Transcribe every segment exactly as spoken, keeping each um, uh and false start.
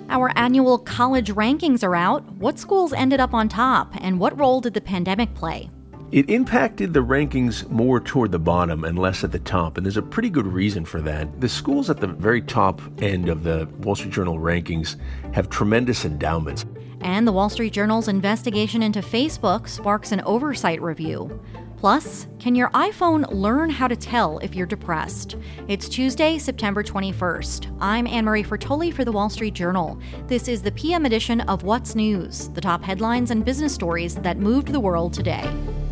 Our annual college rankings are out. What schools ended up on top, and what role did the pandemic play? It impacted the rankings more toward the bottom and less at the top, and there's a pretty good reason for that. The schools at the very top end of the Wall Street Journal rankings have tremendous endowments. And the Wall Street Journal's investigation into Facebook sparks an oversight review. Plus, can your iPhone learn how to tell if you're depressed? It's Tuesday, September twenty-first. I'm Anne-Marie Fertoli for the Wall Street Journal. This is the P M edition of What's News, the top headlines and business stories that moved the world today.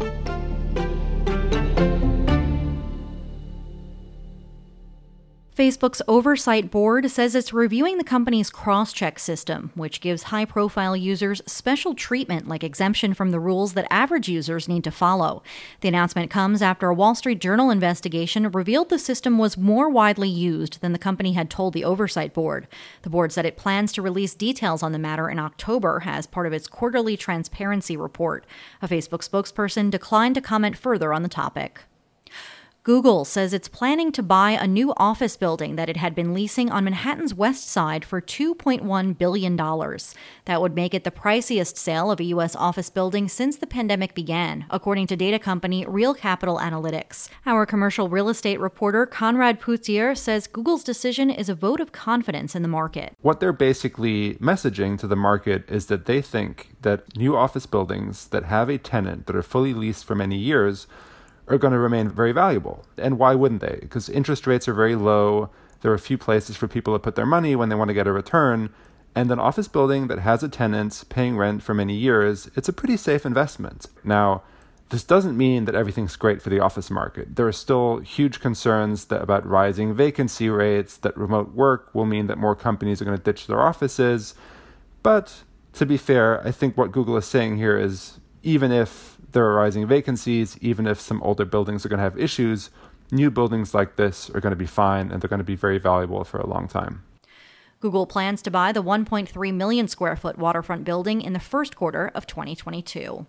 Facebook's oversight board says it's reviewing the company's cross-check system, which gives high-profile users special treatment like exemption from the rules that average users need to follow. The announcement comes after a Wall Street Journal investigation revealed the system was more widely used than the company had told the oversight board. The board said it plans to release details on the matter in October as part of its quarterly transparency report. A Facebook spokesperson declined to comment further on the topic. Google says it's planning to buy a new office building that it had been leasing on Manhattan's West Side for two point one billion dollars. That would make it the priciest sale of a U S office building since the pandemic began, according to data company Real Capital Analytics. Our commercial real estate reporter Conrad Poutier says Google's decision is a vote of confidence in the market. What they're basically messaging to the market is that they think that new office buildings that have a tenant that are fully leased for many years are going to remain very valuable. And why wouldn't they? Because interest rates are very low. There are few places for people to put their money when they want to get a return. And an office building that has a tenant paying rent for many years, it's a pretty safe investment. Now, this doesn't mean that everything's great for the office market. There are still huge concerns that about rising vacancy rates, that remote work will mean that more companies are going to ditch their offices. But to be fair, I think what Google is saying here is even if there are rising vacancies, even if some older buildings are going to have issues, new buildings like this are going to be fine and they're going to be very valuable for a long time. Google plans to buy the one point three million square foot waterfront building in the first quarter of twenty twenty-two.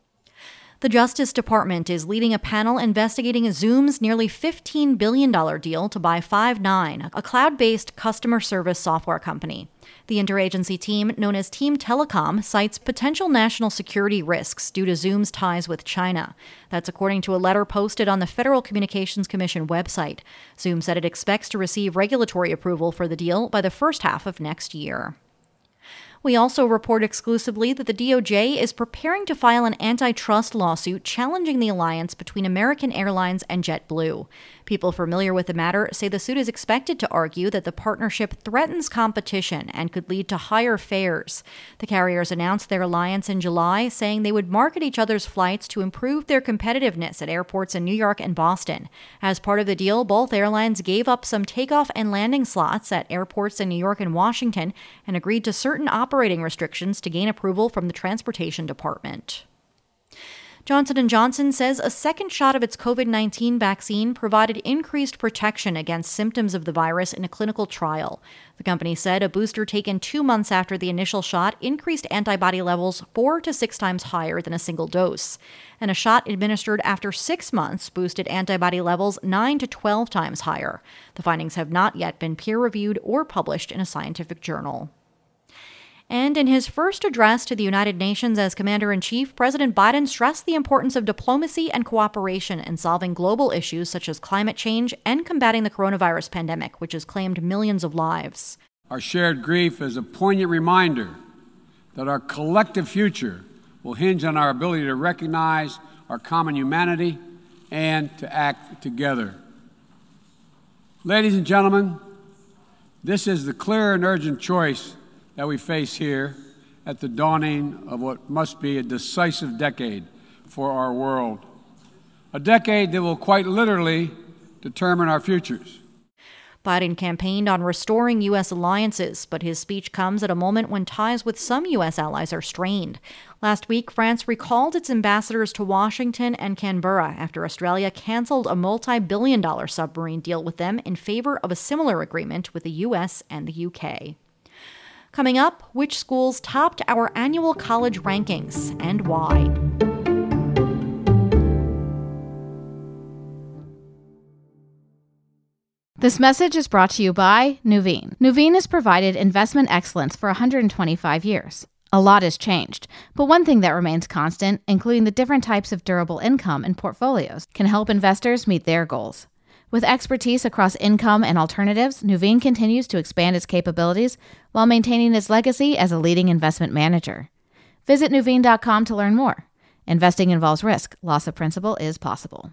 The Justice Department is leading a panel investigating Zoom's nearly fifteen billion dollars deal to buy Five nine, a cloud-based customer service software company. The interagency team, known as Team Telecom, cites potential national security risks due to Zoom's ties with China. That's according to a letter posted on the Federal Communications Commission website. Zoom said it expects to receive regulatory approval for the deal by the first half of next year. We also report exclusively that the D O J is preparing to file an antitrust lawsuit challenging the alliance between American Airlines and JetBlue. People familiar with the matter say the suit is expected to argue that the partnership threatens competition and could lead to higher fares. The carriers announced their alliance in July, saying they would market each other's flights to improve their competitiveness at airports in New York and Boston. As part of the deal, both airlines gave up some takeoff and landing slots at airports in New York and Washington and agreed to certain operating restrictions to gain approval from the Transportation Department. Johnson and Johnson says a second shot of its covid nineteen vaccine provided increased protection against symptoms of the virus in a clinical trial. The company said a booster taken two months after the initial shot increased antibody levels four to six times higher than a single dose. And a shot administered after six months boosted antibody levels nine to twelve times higher. The findings have not yet been peer-reviewed or published in a scientific journal. And in his first address to the United Nations as Commander-in-Chief, President Biden stressed the importance of diplomacy and cooperation in solving global issues such as climate change and combating the coronavirus pandemic, which has claimed millions of lives. Our shared grief is a poignant reminder that our collective future will hinge on our ability to recognize our common humanity and to act together. Ladies and gentlemen, this is the clear and urgent choice that we face here at the dawning of what must be a decisive decade for our world. A decade that will quite literally determine our futures. Biden campaigned on restoring U S alliances, but his speech comes at a moment when ties with some U S allies are strained. Last week, France recalled its ambassadors to Washington and Canberra after Australia canceled a multi-billion dollar submarine deal with them in favor of a similar agreement with the U S and the U K. Coming up, which schools topped our annual college rankings and why? This message is brought to you by Nuveen. Nuveen has provided investment excellence for one hundred twenty-five years. A lot has changed, but one thing that remains constant, including the different types of durable income and portfolios, can help investors meet their goals. With expertise across income and alternatives, Nuveen continues to expand its capabilities while maintaining its legacy as a leading investment manager. Visit Nuveen dot com to learn more. Investing involves risk. Loss of principal is possible.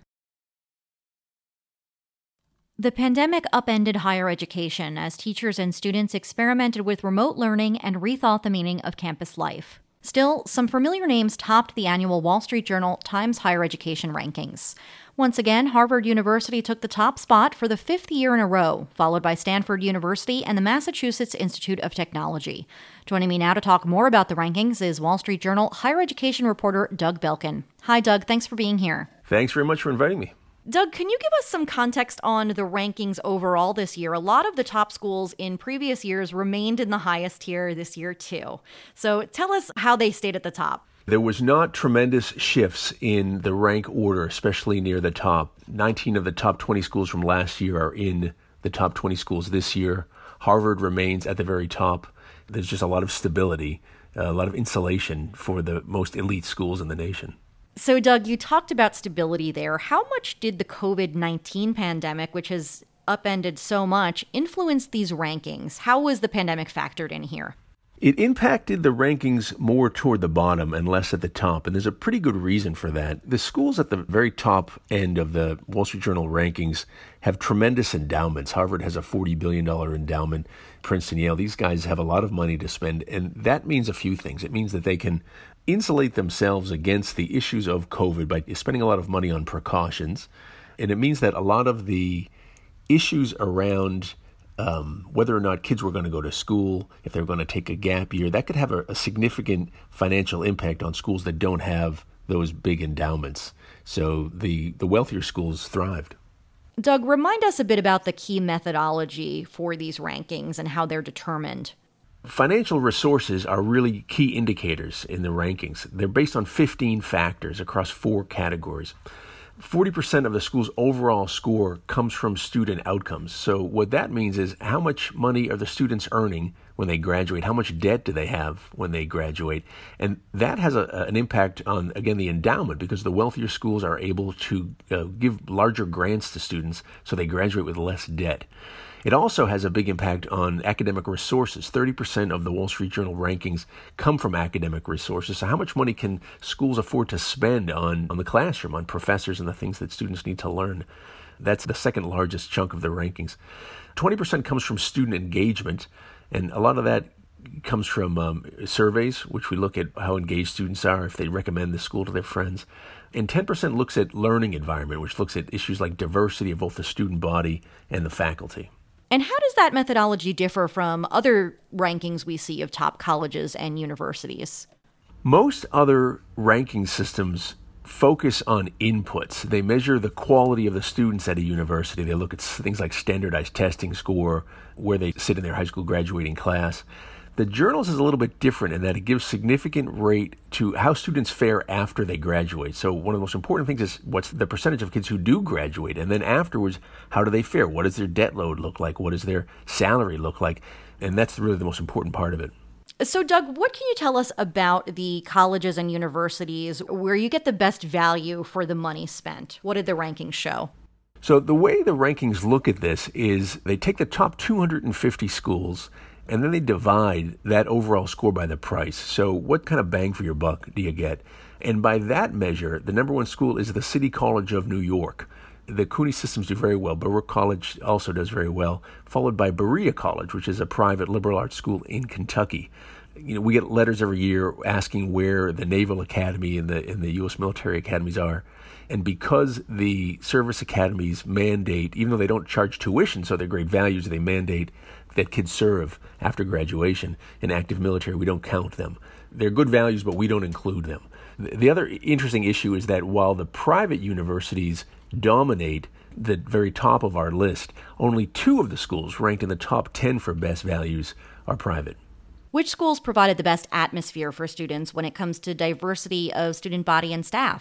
The pandemic upended higher education as teachers and students experimented with remote learning and rethought the meaning of campus life. Still, some familiar names topped the annual Wall Street Journal Times Higher Education rankings. Once again, Harvard University took the top spot for the fifth year in a row, followed by Stanford University and the Massachusetts Institute of Technology. Joining me now to talk more about the rankings is Wall Street Journal higher education reporter Doug Belkin. Hi, Doug. Thanks for being here. Thanks very much for inviting me. Doug, can you give us some context on the rankings overall this year? A lot of the top schools in previous years remained in the highest tier this year, too. So tell us how they stayed at the top. There was not tremendous shifts in the rank order, especially near the top. nineteen of the top twenty schools from last year are in the top twenty schools this year. Harvard remains at the very top. There's just a lot of stability, a lot of insulation for the most elite schools in the nation. So, Doug, you talked about stability there. How much did the covid nineteen pandemic, which has upended so much, influence these rankings? How was the pandemic factored in here? It impacted the rankings more toward the bottom and less at the top, and there's a pretty good reason for that. The schools at the very top end of the Wall Street Journal rankings have tremendous endowments. Harvard has a forty billion dollars endowment. Princeton, Yale, these guys have a lot of money to spend, and that means a few things. It means that they can insulate themselves against the issues of COVID by spending a lot of money on precautions, and it means that a lot of the issues around Um, whether or not kids were going to go to school, if they were going to take a gap year, that could have a, a significant financial impact on schools that don't have those big endowments. So the, the wealthier schools thrived. Doug, remind us a bit about the key methodology for these rankings and how they're determined. Financial resources are really key indicators in the rankings. They're based on fifteen factors across four categories. forty percent of the school's overall score comes from student outcomes. So what that means is how much money are the students earning when they graduate? How much debt do they have when they graduate? And that has a, an impact on, again, the endowment, because the wealthier schools are able to uh, give larger grants to students so they graduate with less debt. It also has a big impact on academic resources. thirty percent of the Wall Street Journal rankings come from academic resources. So how much money can schools afford to spend on, on the classroom, on professors and the things that students need to learn? That's the second largest chunk of the rankings. twenty percent comes from student engagement, and a lot of that comes from um, surveys, which we look at how engaged students are, if they recommend the school to their friends. And ten percent looks at learning environment, which looks at issues like diversity of both the student body and the faculty. And how does that methodology differ from other rankings we see of top colleges and universities? Most other ranking systems focus on inputs. They measure the quality of the students at a university. They look at things like standardized testing score, where they sit in their high school graduating class. The Journal's is a little bit different in that it gives significant weight to how students fare after they graduate. So one of the most important things is what's the percentage of kids who do graduate, and then afterwards, how do they fare? What does their debt load look like? What does their salary look like? And that's really the most important part of it. So, Doug, what can you tell us about the colleges and universities where you get the best value for the money spent? What did the rankings show? So the way the rankings look at this is they take the top two hundred fifty schools, and then they divide that overall score by the price. So what kind of bang for your buck do you get? And by that measure, the number one school is the City College of New York. The CUNY systems do very well. Baruch College also does very well, followed by Berea College, which is a private liberal arts school in Kentucky. You know, we get letters every year asking where the Naval Academy and the, and the U S military academies are. And because the service academies mandate, even though they don't charge tuition, so they're great values, they mandate that kids serve after graduation in active military. We don't count them. They're good values, but we don't include them. The other interesting issue is that while the private universities dominate the very top of our list, only two of the schools ranked in the top ten for best values are private. Which schools provided the best atmosphere for students when it comes to diversity of student body and staff?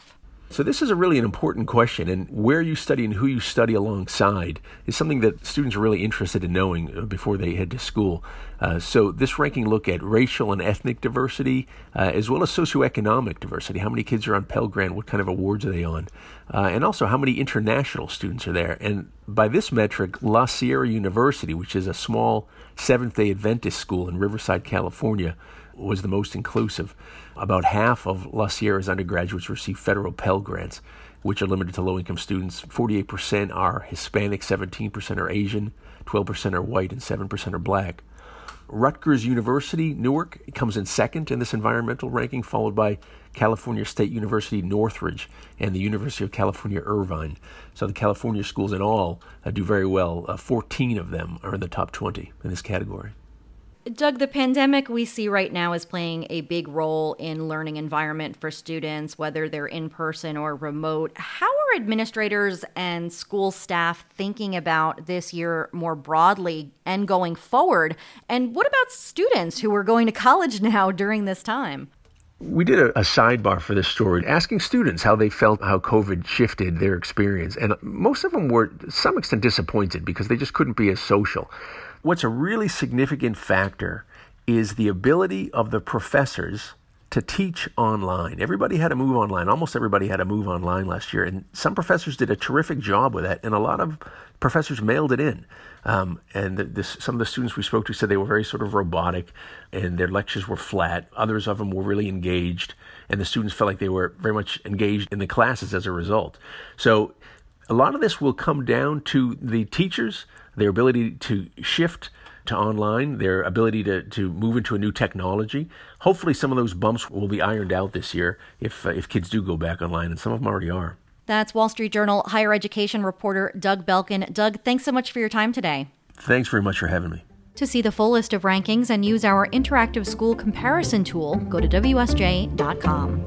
So this is a really an important question, and where you study and who you study alongside is something that students are really interested in knowing before they head to school. Uh, so this ranking look at racial and ethnic diversity, uh, as well as socioeconomic diversity. How many kids are on Pell Grant? What kind of awards are they on? Uh, and also how many international students are there? And by this metric, La Sierra University, which is a small Seventh-day Adventist school in Riverside, California, was the most inclusive. About half of La Sierra's undergraduates receive federal Pell Grants, which are limited to low-income students. forty-eight percent are Hispanic, seventeen percent are Asian, twelve percent are white, and seven percent are black. Rutgers University, Newark, comes in second in this environmental ranking, followed by California State University, Northridge, and the University of California, Irvine. So the California schools in all uh, do very well. Uh, fourteen of them are in the top twenty in this category. Doug, the pandemic we see right now is playing a big role in learning environment for students, whether they're in person or remote. How are administrators and school staff thinking about this year more broadly and going forward? And what about students who are going to college now during this time? We did a, a sidebar for this story, asking students how they felt, how COVID shifted their experience. And most of them were, to some extent, disappointed because they just couldn't be as social. What's a really significant factor is the ability of the professors to teach online. Everybody had to move online. Almost everybody had to move online last year. And some professors did a terrific job with that. And a lot of professors mailed it in. Um, and the, this, some of the students we spoke to said they were very sort of robotic and their lectures were flat. Others of them were really engaged. And the students felt like they were very much engaged in the classes as a result. So a lot of this will come down to the teachers, their ability to shift to online, their ability to, to move into a new technology. Hopefully some of those bumps will be ironed out this year if uh, if kids do go back online, and some of them already are. That's Wall Street Journal higher education reporter Doug Belkin. Doug, thanks so much for your time today. Thanks very much for having me. To see the full list of rankings and use our interactive school comparison tool, go to W S J dot com.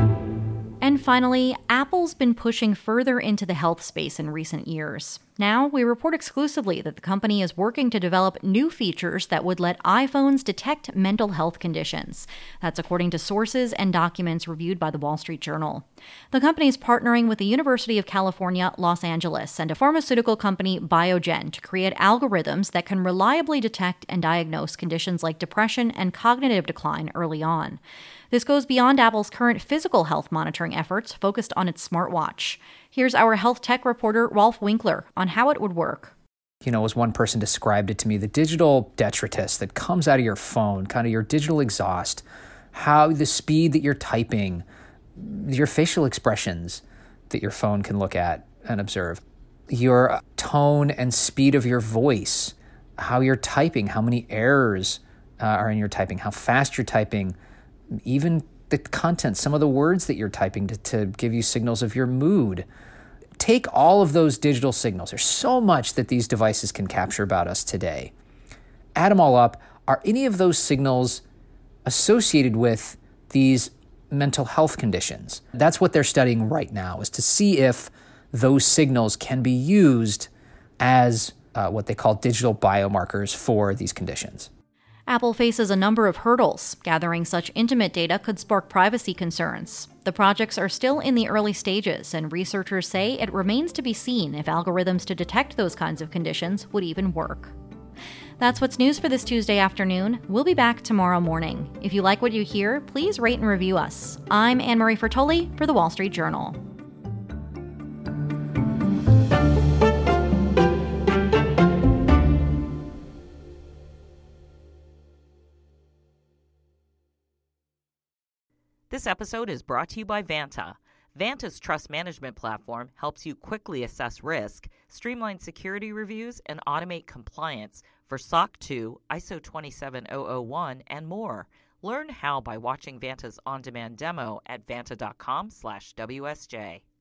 And finally, Apple's been pushing further into the health space in recent years. Now, we report exclusively that the company is working to develop new features that would let iPhones detect mental health conditions. That's according to sources and documents reviewed by the Wall Street Journal. The company is partnering with the University of California, Los Angeles, and a pharmaceutical company, Biogen, to create algorithms that can reliably detect and diagnose conditions like depression and cognitive decline early on. This goes beyond Apple's current physical health monitoring efforts focused on its smartwatch. Here's our health tech reporter, Rolf Winkler, on how it would work. You know, as one person described it to me, the digital detritus that comes out of your phone, kind of your digital exhaust, how the speed that you're typing, your facial expressions that your phone can look at and observe, your tone and speed of your voice, how you're typing, how many errors uh, are in your typing, how fast you're typing, even the content, some of the words that you're typing to, to give you signals of your mood. Take all of those digital signals. There's so much that these devices can capture about us today. Add them all up. Are any of those signals associated with these mental health conditions? That's what they're studying right now, is to see if those signals can be used as uh, what they call digital biomarkers for these conditions. Apple faces a number of hurdles. Gathering such intimate data could spark privacy concerns. The projects are still in the early stages, and researchers say it remains to be seen if algorithms to detect those kinds of conditions would even work. That's what's news for this Tuesday afternoon. We'll be back tomorrow morning. If you like what you hear, please rate and review us. I'm Anne-Marie Fertoli for The Wall Street Journal. This episode is brought to you by Vanta. Vanta's trust management platform helps you quickly assess risk, streamline security reviews, and automate compliance for S O C two, I S O twenty-seven thousand one, and more. Learn how by watching Vanta's on-demand demo at vanta dot com slash W S J.